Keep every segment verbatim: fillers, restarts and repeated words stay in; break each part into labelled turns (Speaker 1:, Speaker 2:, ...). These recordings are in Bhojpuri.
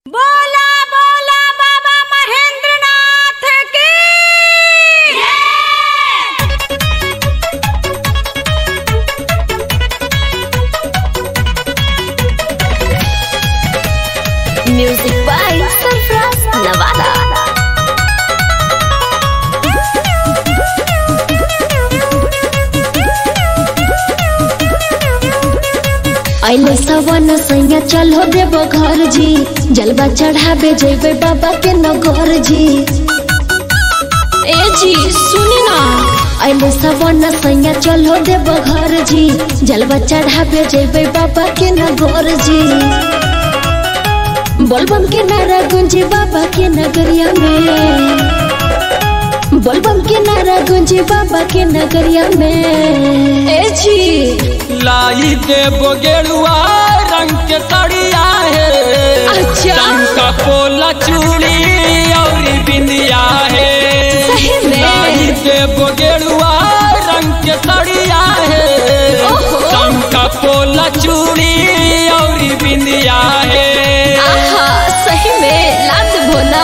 Speaker 1: बोला बोला बाबा महेंद्रनाथ की
Speaker 2: म्यूजिक बाय सरफराज नवादा। अइले सवन सैया चलो देव घर जी, जलवा चढ़ाबे जेबे बाबा के नगर जी। ए जी सुनी ना, अइले सवन सैया चलो देव घर जी, जलवा चढ़ाबे जेबे बाबा के नगर जी। बोलबम के नारा गुंजी बाबा के नगरिया में, बोलबम के नारा गुंजी बाबा के नगरिया में। ए जी
Speaker 3: लाई देव गेरुआ रंग के साड़िया है,
Speaker 2: अच्छा
Speaker 3: चंका पोला चूड़ी और बिंदिया है।
Speaker 2: सही में
Speaker 3: लाई देव गेरुआ रंग के साड़िया है, चंका पोला चूड़ी और बिंदिया है।
Speaker 2: आहा सही में लाद भोला।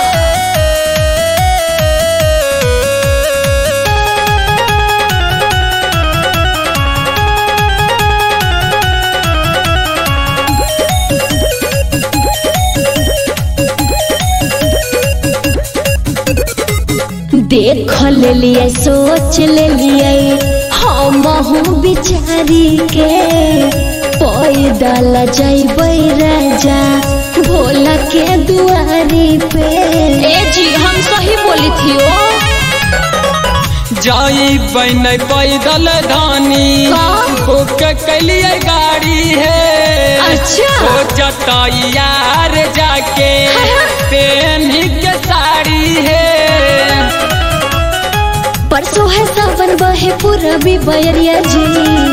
Speaker 2: देख ले लिए सोच ले लिए हम बिचारी के, पैदल जैबै राजा भोला के दुआरी पे। ए जी हम सही बोली थी ओ।
Speaker 3: जाई बन पैदल धानी बुक कलिए गाड़ी है।
Speaker 2: अच्छा
Speaker 3: हो जता यार जाके पहनी के साड़ी है।
Speaker 2: परसों है सावन बहे पूरबी बयरिया जी,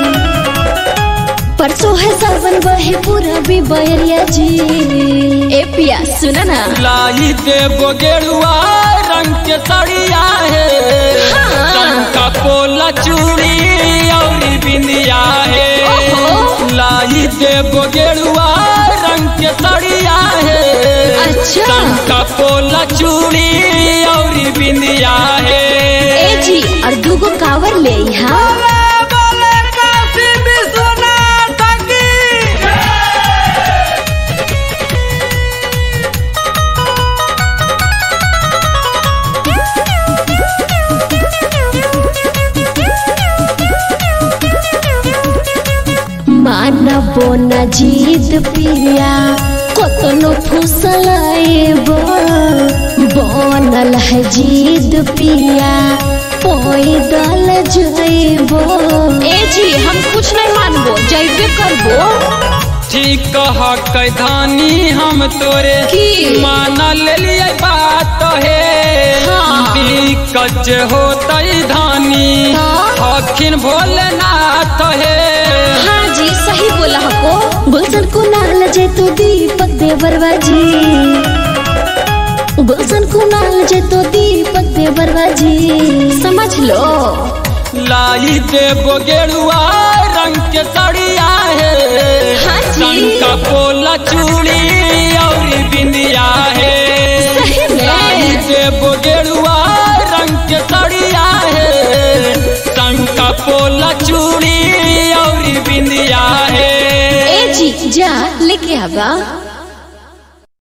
Speaker 2: परसों है सावन बहे पूरबी बयरिया जी। ए पिया सुना ना,
Speaker 3: लाई देव गेरुआ रंग के साड़िया है, चंका पोला चूड़ी और बिंदिया है। लाई देव गेरुआ रंग के साड़िया है,
Speaker 2: अच्छा
Speaker 3: चंका पोला चूड़ी और बिंदिया है।
Speaker 2: ए जी और दूगो कावर ले यहाँ। मानबो न जीत पिया कतनो फुसलाएबो, बनल है जीत पिया पैदल जाइबो। ए जी हम कुछ नहीं मानबो, जइबे करबो।
Speaker 3: ठीक कहा कैधानी हम तोरे
Speaker 2: की
Speaker 3: माना ले लिए बात है।
Speaker 2: हाँ।
Speaker 3: दिक्कत होतई धानी
Speaker 2: हाँ।
Speaker 3: अखिन भोलेनाथ है।
Speaker 2: हाँ जी सही बोला हको। गुलशन को नाल जे तो दीपक देवरवा जी, गुलशन को नाल जे तो दीपक देवरवा जी, समझ लो।
Speaker 3: लाई देव गेरुआ रंग के साड़िया है,
Speaker 2: हाँ जी।
Speaker 3: चंका पोला चूड़ी और बिंदिया है।
Speaker 2: सही में
Speaker 3: लाई देव गेरुआ रंग के साड़िया है, चंका पोला चूड़ी और बिंदिया है।
Speaker 2: ए जी जा लेके आवा।